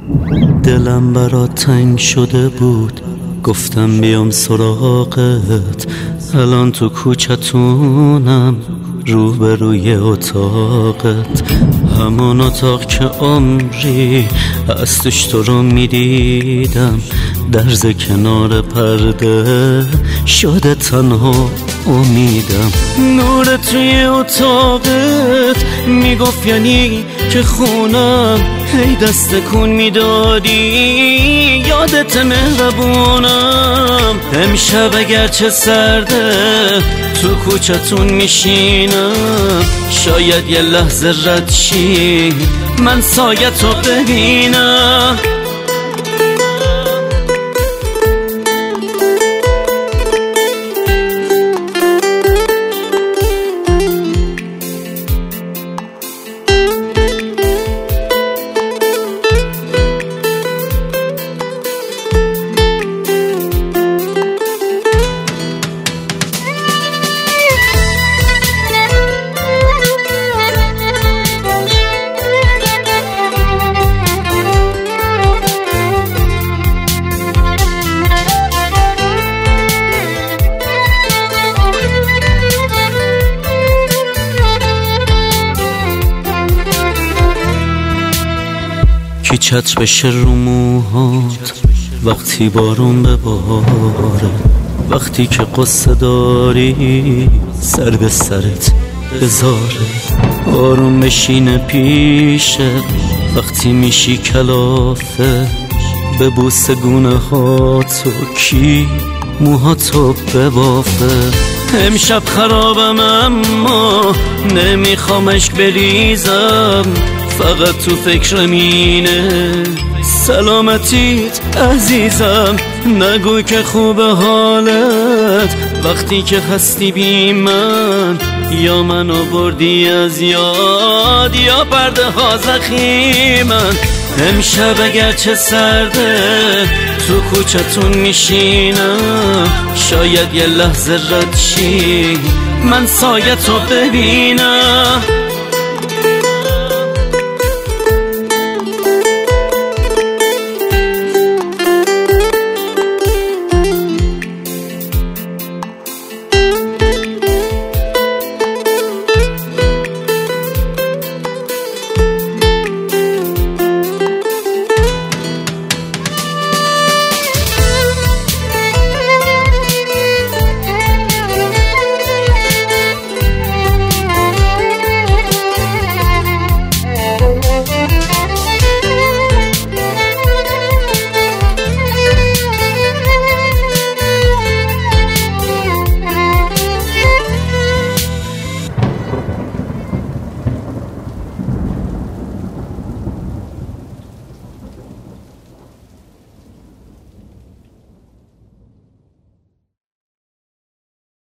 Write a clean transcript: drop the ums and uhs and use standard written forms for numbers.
دلم برات تنگ شده بود، گفتم بیام سراغت. الان تو کوچتونم روبروی اتاقت، همون اتاق که عمری از توش تو رو میدیدم. درز کنار پرده شده تنها امیدم. نور توی اتاقت میگفت یعنی که خونم، هی دست کن میدادی یادت مهربونم. امشب اگرچه سرده تو کوچتون میشینم، شاید یه لحظه رد شی من سایت رو ببینم. کی چتر بشه رو موهات وقتی بارون بباره، وقتی که قصه داری سر به سرت بذاره. آروم بشینه پیشه وقتی میشی کلافه، ببوسه گونه هاتو کی موهاتو ببافه. امشب خرابم اما نمیخوام اشک بریزم، فقط تو فکرم اینه سلامتیت عزیزم. نگوی که خوب حالت وقتی که هستی بی من، یا منو بردی از یاد یا پرده ها زخیمن. امشب اگرچه سرده تو کوچتون میشینم، شاید یه لحظه رد شی من سایت رو ببینم.